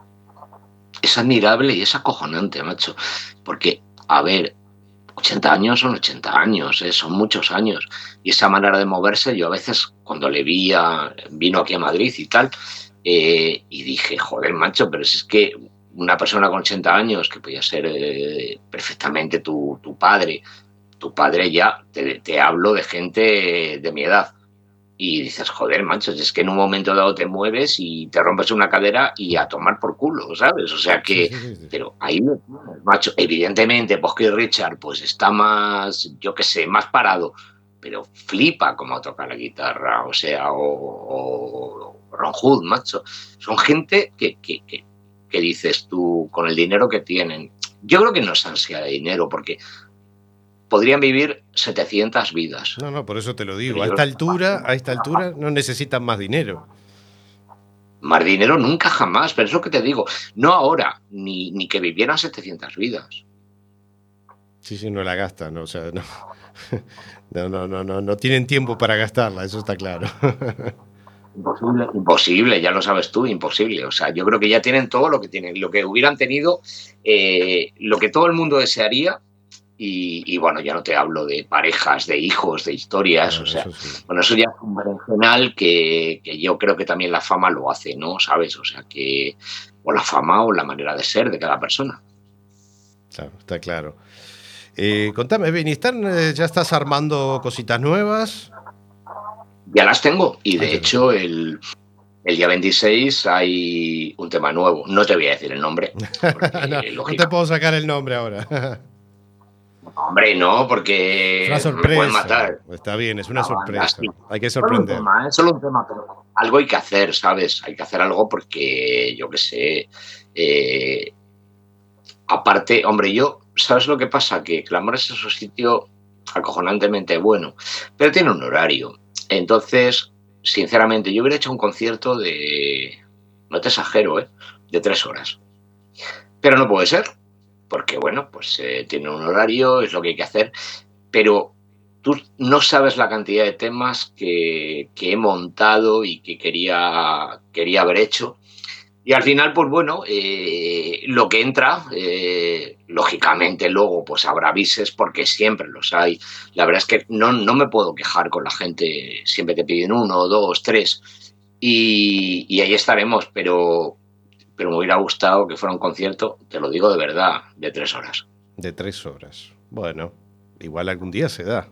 Es admirable y es acojonante, macho, porque, a ver, ochenta años son ochenta años, ¿eh? Son muchos años. Y esa manera de moverse, yo a veces, cuando le vi, a, vino aquí a Madrid y tal, eh, y dije, joder, macho, pero si es que una persona con ochenta años, que podía ser eh, perfectamente tu, tu padre, tu padre ya, te, te hablo de gente de mi edad. Y dices, joder, macho, es que en un momento dado te mueves y te rompes una cadera y a tomar por culo, ¿sabes? O sea que, sí, sí, sí. Pero ahí, macho, evidentemente, pues que Richard pues está más, yo qué sé, más parado, pero flipa cómo toca la guitarra, o sea, o, o Ron Hood, macho. Son gente que, que, que, que dices tú, con el dinero que tienen. Yo creo que no es ansia de dinero, porque podrían vivir setecientas vidas. No, no, por eso te lo digo. A esta altura, a esta altura no necesitan más dinero. Más dinero nunca jamás, pero es lo que te digo. No ahora, ni, ni que vivieran setecientas vidas. Sí, sí, no la gastan, ¿no? O sea, no, no, no, no, no, no tienen tiempo para gastarla, eso está claro. Imposible, imposible, ya lo sabes tú, imposible. O sea, yo creo que ya tienen todo lo que tienen, lo que hubieran tenido, eh, lo que todo el mundo desearía. Y, y bueno, ya no te hablo de parejas, de hijos, de historias, bueno, o sea, eso sí. Bueno, eso ya es un berenjenal que, que yo creo que también la fama lo hace, ¿no? ¿Sabes? O sea, que o la fama o la manera de ser de cada persona. Claro, está claro. Eh, contame, Benistán, ¿ya estás armando cositas nuevas? Ya las tengo, y de ah, hecho el, el día veintiséis hay un tema nuevo. No te voy a decir el nombre. Porque, no, no te puedo sacar el nombre ahora. Hombre, no, porque una sorpresa. Me pueden matar. Está bien, es una no, sorpresa. Así. Hay que sorprender. Solo un tema, ¿eh? Solo un tema, pero algo hay que hacer, ¿sabes? Hay que hacer algo porque, yo qué sé, eh, aparte, hombre, yo, ¿sabes lo que pasa? Que Clamores es un sitio acojonantemente bueno, pero tiene un horario. Entonces, sinceramente, yo hubiera hecho un concierto de, no te exagero, ¿eh? De tres horas. Pero no puede ser. Porque, bueno, pues eh, tiene un horario, es lo que hay que hacer, pero tú no sabes la cantidad de temas que, que he montado y que quería, quería haber hecho. Y al final, pues bueno, eh, lo que entra, eh, lógicamente luego pues habrá bises, porque siempre los hay. La verdad es que no, no me puedo quejar con la gente, siempre te piden uno, dos, tres, y, y ahí estaremos, pero... pero me hubiera gustado que fuera un concierto, te lo digo de verdad, de tres horas. De tres horas. Bueno, igual algún día se da.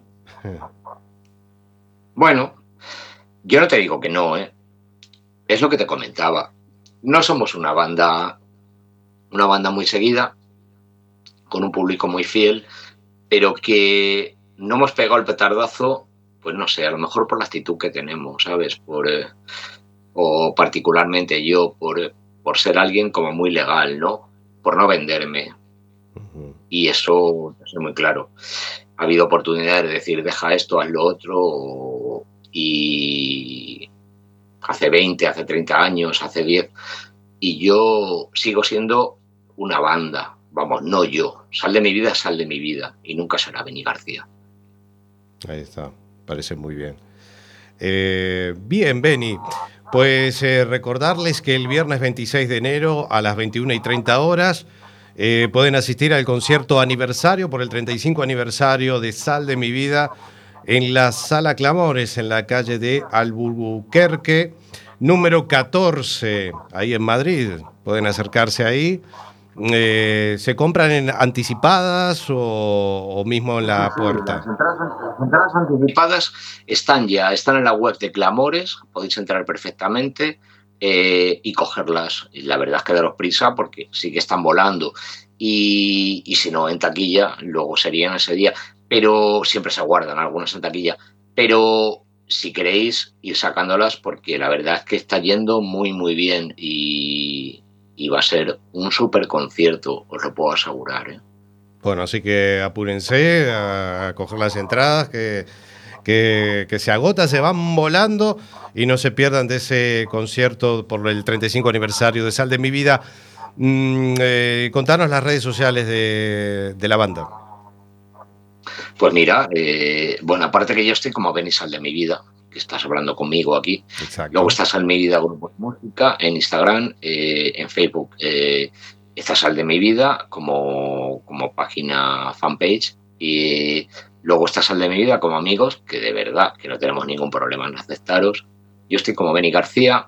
Bueno, yo no te digo que no, ¿eh? Es lo que te comentaba. No somos una banda, una banda muy seguida, con un público muy fiel, pero que no hemos pegado el petardazo, pues no sé, a lo mejor por la actitud que tenemos, ¿sabes? Por, eh, o particularmente yo, por... por ser alguien como muy legal, ¿no? Por no venderme. Uh-huh. Y eso es muy claro. Ha habido oportunidades de decir, deja esto, haz lo otro, y hace veinte, hace treinta años, hace diez, y yo sigo siendo una banda. Vamos, no yo. Sal de mi vida, sal de mi vida. Y nunca será Benny García. Ahí está. Parece muy bien. Eh, bien, Benny. Pues eh, recordarles que el viernes veintiséis de enero a las veintiuna y treinta horas eh, pueden asistir al concierto aniversario por el treinta y cinco aniversario de Sal de mi vida en la Sala Clamores, en la calle de Albuquerque, número catorce, ahí en Madrid. Pueden acercarse ahí. Eh, ¿Se compran en anticipadas o, o mismo en la puerta? Las entradas, las entradas anticipadas están ya, están en la web de Clamores, podéis entrar perfectamente eh, y cogerlas. Y la verdad es que daros prisa porque sí que están volando. Y, y si no, en taquilla, luego serían ese día. Pero siempre se guardan algunas en taquilla. Pero si queréis, ir sacándolas porque la verdad es que está yendo muy, muy bien y... y va a ser un súper concierto, os lo puedo asegurar. ¿eh? Bueno, así que apúrense a coger las entradas, que, que, que se agota, se van volando y no se pierdan de ese concierto por el treinta y cinco aniversario de Sal de mi vida. Mm, eh, contanos las redes sociales de, de la banda. Pues mira, eh, bueno, aparte que yo estoy como Ven y Sal de mi vida, que estás hablando conmigo aquí. Exacto. Luego está Sal de mi vida Grupo de Música en Instagram, eh, en Facebook. Eh, está Sal de mi vida como, como página fanpage y luego está Sal de mi vida como amigos, que de verdad que no tenemos ningún problema en aceptaros. Yo estoy como Benny García.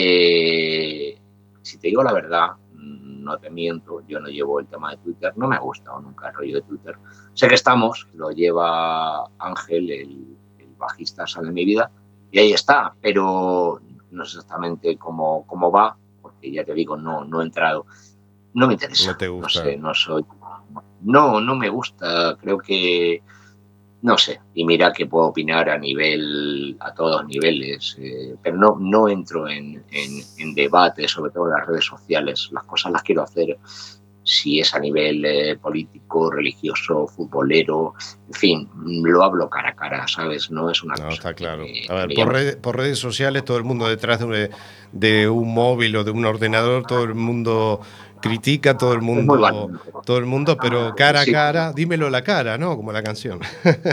Eh, si te digo la verdad, no te miento, yo no llevo el tema de Twitter, no me ha gustado nunca el rollo de Twitter. Sé que estamos, lo lleva Ángel, el bajista Sal de mi vida, y ahí está, pero no sé exactamente cómo, cómo va, porque ya te digo, no, no he entrado. No me interesa. No te gusta. No sé, no soy. No, no me gusta. Creo que. No sé. Y mira que puedo opinar a nivel. A todos niveles. Eh, pero no, no entro en, en, en debate, sobre todo en las redes sociales. Las cosas las quiero hacer. Si es a nivel eh, político, religioso, futbolero, en fin, lo hablo cara a cara, ¿sabes? No es una no, cosa. Está claro. Que, a ver, que por, llama... red, por redes sociales, todo el mundo detrás de un, de un móvil o de un ordenador, todo el mundo critica, todo el mundo, todo el mundo, pero cara a sí. cara, dímelo a la cara, ¿no? Como la canción.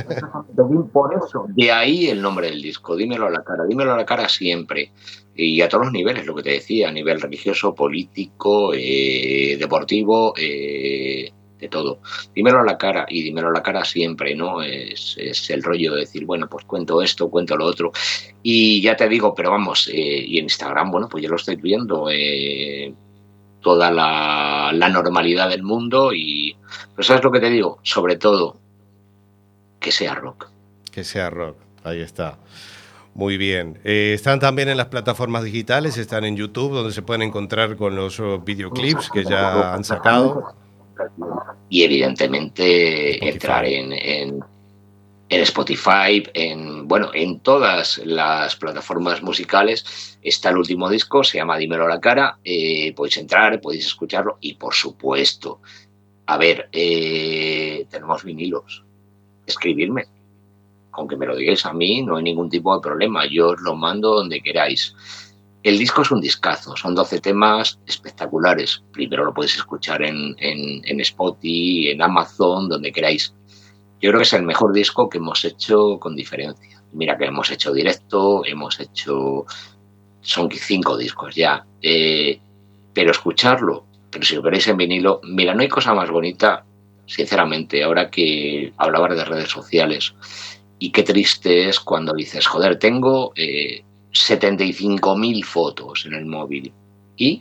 Por eso, de ahí el nombre del disco, dímelo a la cara, dímelo a la cara siempre. Y a todos los niveles, lo que te decía, a nivel religioso, político, eh, deportivo, eh, de todo. Dímelo a la cara y dímelo a la cara siempre, ¿no? Es, es el rollo de decir, bueno, pues cuento esto, cuento lo otro. Y ya te digo, pero vamos, eh, y en Instagram, bueno, pues yo lo estoy viendo, eh, toda la, la normalidad del mundo y, pero ¿sabes lo que te digo? Sobre todo, que sea rock. Que sea rock, ahí está. Muy bien. Eh, están también en las plataformas digitales, están en YouTube, donde se pueden encontrar con los videoclips que ya han sacado. Y evidentemente Spotify. Entrar en, en, en Spotify, en bueno, en todas las plataformas musicales está el último disco, se llama Dímelo a la cara, eh, podéis entrar, podéis escucharlo y por supuesto, a ver, eh, tenemos vinilos, escribirme. Aunque me lo digáis a mí, no hay ningún tipo de problema. Yo os lo mando donde queráis. El disco es un discazo. Son doce temas espectaculares. Primero lo podéis escuchar en, en, en Spotify, en Amazon, donde queráis. Yo creo que es el mejor disco que hemos hecho con diferencia. Mira que hemos hecho directo, hemos hecho... Son cinco discos ya. Eh, pero escucharlo, pero si lo queréis en vinilo... Mira, no hay cosa más bonita, sinceramente, ahora que hablabas de redes sociales... Y qué triste es cuando dices, joder, tengo eh, setenta y cinco mil fotos en el móvil. ¿Y?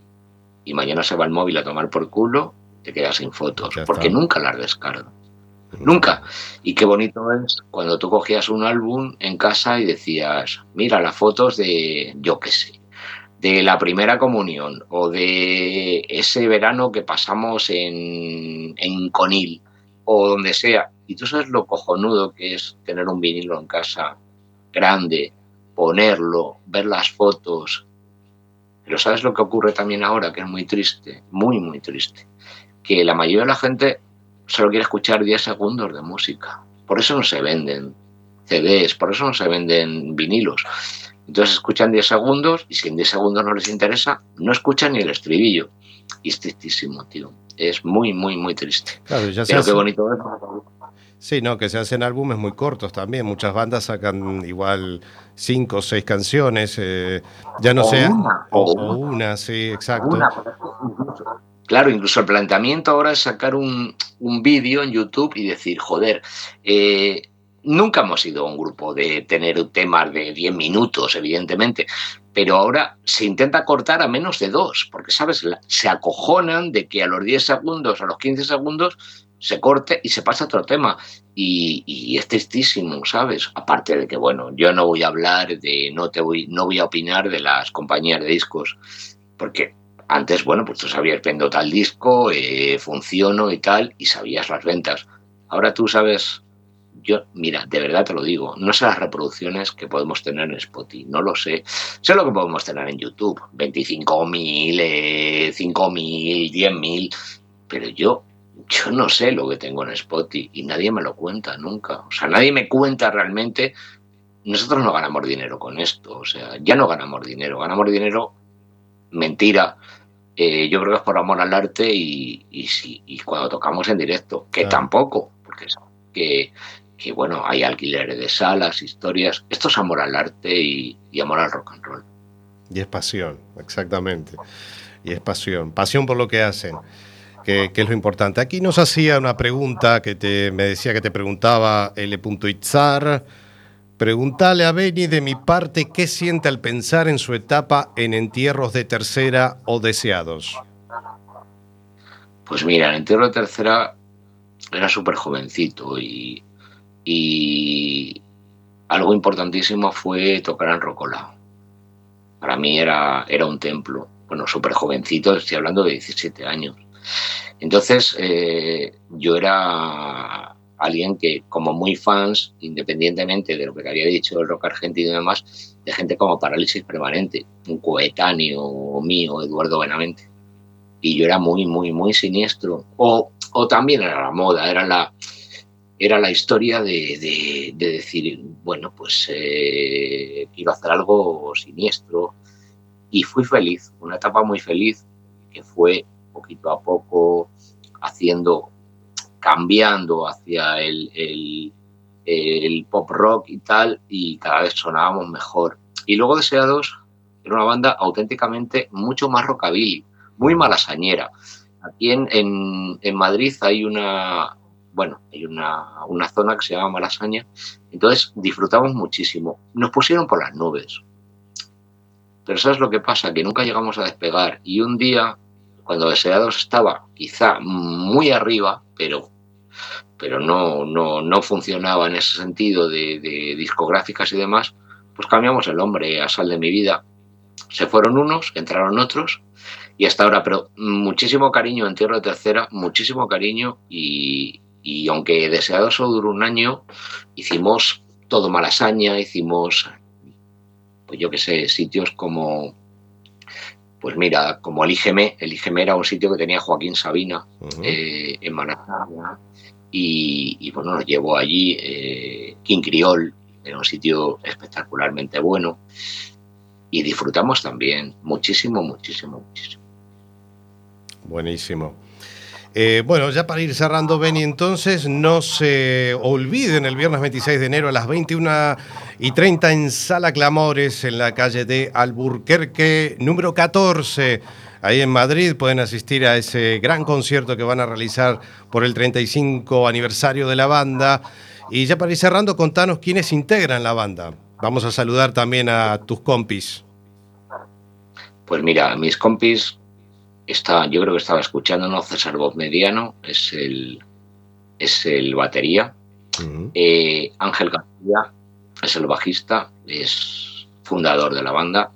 Y mañana se va el móvil a tomar por culo, te quedas sin fotos. Porque nunca las descargo. Nunca. Y qué bonito es cuando tú cogías un álbum en casa y decías, mira, las fotos de, yo qué sé, de la primera comunión o de ese verano que pasamos en, en Conil o donde sea. Y tú sabes lo cojonudo que es tener un vinilo en casa grande, ponerlo, ver las fotos. Pero ¿sabes lo que ocurre también ahora? Que es muy triste, muy, muy triste. Que la mayoría de la gente solo quiere escuchar diez segundos de música. Por eso no se venden C Ds, por eso no se venden vinilos. Entonces escuchan diez segundos y si en diez segundos no les interesa, no escuchan ni el estribillo. Y es tristísimo, tío. Es muy, muy, muy triste. Claro, ya Pero se qué hace... bonito es. Sí, no, que se hacen álbumes muy cortos también. Muchas bandas sacan igual cinco o seis canciones. Eh, ya no o sé. Una, o, o, o una, sí, exacto. Una, claro, incluso el planteamiento ahora es sacar un, un vídeo en YouTube y decir, joder, eh, nunca hemos sido un grupo de tener temas de diez minutos, evidentemente, pero ahora se intenta cortar a menos de dos, porque, ¿sabes? Se acojonan de que a los diez segundos, a los quince segundos, se corte y se pasa a otro tema. Y, y es tristísimo, ¿sabes? Aparte de que, bueno, yo no voy a hablar de, no te voy, no voy a opinar de las compañías de discos, porque antes, bueno, pues tú sabías, vendo tal disco, eh, funciono y tal, y sabías las ventas. Ahora tú sabes, yo, mira, de verdad te lo digo, no sé las reproducciones que podemos tener en Spotify, no lo sé. Sé lo que podemos tener en YouTube, veinticinco mil, eh, cinco mil, diez mil, pero yo... Yo no sé lo que tengo en Spotify y nadie me lo cuenta nunca. O sea, nadie me cuenta realmente. Nosotros no ganamos dinero con esto. O sea, ya no ganamos dinero. Ganamos dinero, mentira. Eh, yo creo que es por amor al arte y, y, sí, y cuando tocamos en directo, que claro. Tampoco, porque es que, que, bueno, hay alquileres de salas, historias. Esto es amor al arte y, y amor al rock and roll. Y es pasión, exactamente. Y es pasión. Pasión por lo que hacen. Que, que es lo importante. Aquí nos hacía una pregunta que te, me decía que te preguntaba L. Itzar. Preguntale a Benny de mi parte qué siente al pensar en su etapa en Entierros de Tercera o Deseados. Pues mira, en Entierros de Tercera era súper jovencito y, y algo importantísimo fue tocar en Rocola. Para mí era, era un templo. Bueno, súper jovencito, estoy hablando de diecisiete años. Entonces, eh, yo era alguien que, como muy fans, independientemente de lo que te había dicho el rock argentino y demás, de gente como Parálisis Permanente, un coetáneo mío, Eduardo Benavente. Y yo era muy, muy, muy siniestro. O, o también era la moda, era la, era la historia de, de, de decir, bueno, pues eh, quiero hacer algo siniestro. Y fui feliz, una etapa muy feliz, que fue poquito a poco haciendo, cambiando hacia el, el, el pop rock y tal, y cada vez sonábamos mejor. Y luego Deseados era una banda auténticamente mucho más rockabilly, muy malasañera. Aquí en, en, en Madrid hay una, bueno, hay una, una zona que se llama Malasaña, entonces disfrutamos muchísimo. Nos pusieron por las nubes. Pero ¿sabes lo que pasa? Que nunca llegamos a despegar, y un día, cuando Deseados estaba quizá muy arriba, pero, pero no, no, no funcionaba en ese sentido de, de discográficas y demás, pues cambiamos el nombre a Sal de mi vida. Se fueron unos, entraron otros, y hasta ahora, pero muchísimo cariño en Entierros de Tercera, muchísimo cariño, y, y aunque Deseados solo duró un año, hicimos todo Malasaña, hicimos, pues yo qué sé, sitios como... Pues mira, como el I G M, el I G M era un sitio que tenía Joaquín Sabina, uh-huh. eh, en Malasaña, y, y bueno, nos llevó allí. eh, King Criol, era un sitio espectacularmente bueno, y disfrutamos también muchísimo, muchísimo, muchísimo. Buenísimo. Eh, bueno, ya para ir cerrando, Benny, entonces, no se olviden el viernes veintiséis de enero a las veintiuna y treinta en Sala Clamores, en la calle de Alburquerque, número catorce. Ahí en Madrid pueden asistir a ese gran concierto que van a realizar por el treinta y cinco aniversario de la banda. Y ya para ir cerrando, contanos quiénes integran la banda. Vamos a saludar también a tus compis. Pues mira, mis compis... Está, yo creo que estaba escuchándonos. César Voz Mediano es el, es el batería. Uh-huh. eh, Ángel García es el bajista, es fundador de la banda,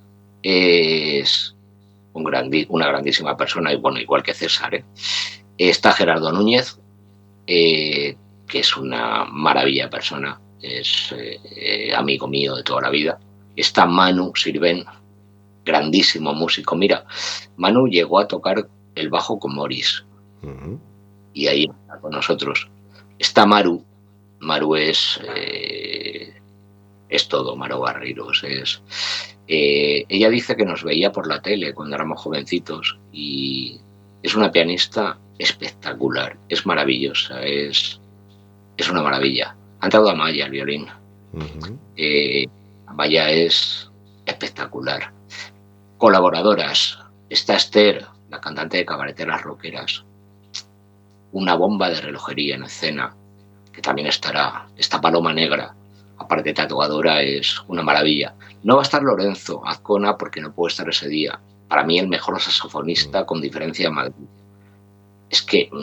es un grandi, una grandísima persona, y bueno, igual que César. ¿eh? Está Gerardo Núñez, eh, que es una maravilla de persona, es eh, amigo mío de toda la vida. Está Manu Sirven, grandísimo músico. Mira, Manu llegó a tocar el bajo con Morris. Uh-huh. Y ahí está con nosotros. Está Maru. Maru es eh, es todo, Maru Barriros. Es, eh, ella dice que nos veía por la tele cuando éramos jovencitos, y es una pianista espectacular, es maravillosa, es, es una maravilla. Ha entrado Amaya al violín. Uh-huh. eh, Amaya es espectacular. Colaboradoras, está Esther, la cantante de Cabareteras Rockeras, una bomba de relojería en escena, que también estará. Esta Paloma Negra, aparte tatuadora, es una maravilla. No va a estar Lorenzo Azcona porque no puede estar ese día. Para mí el mejor saxofonista con diferencia de Madrid. Es que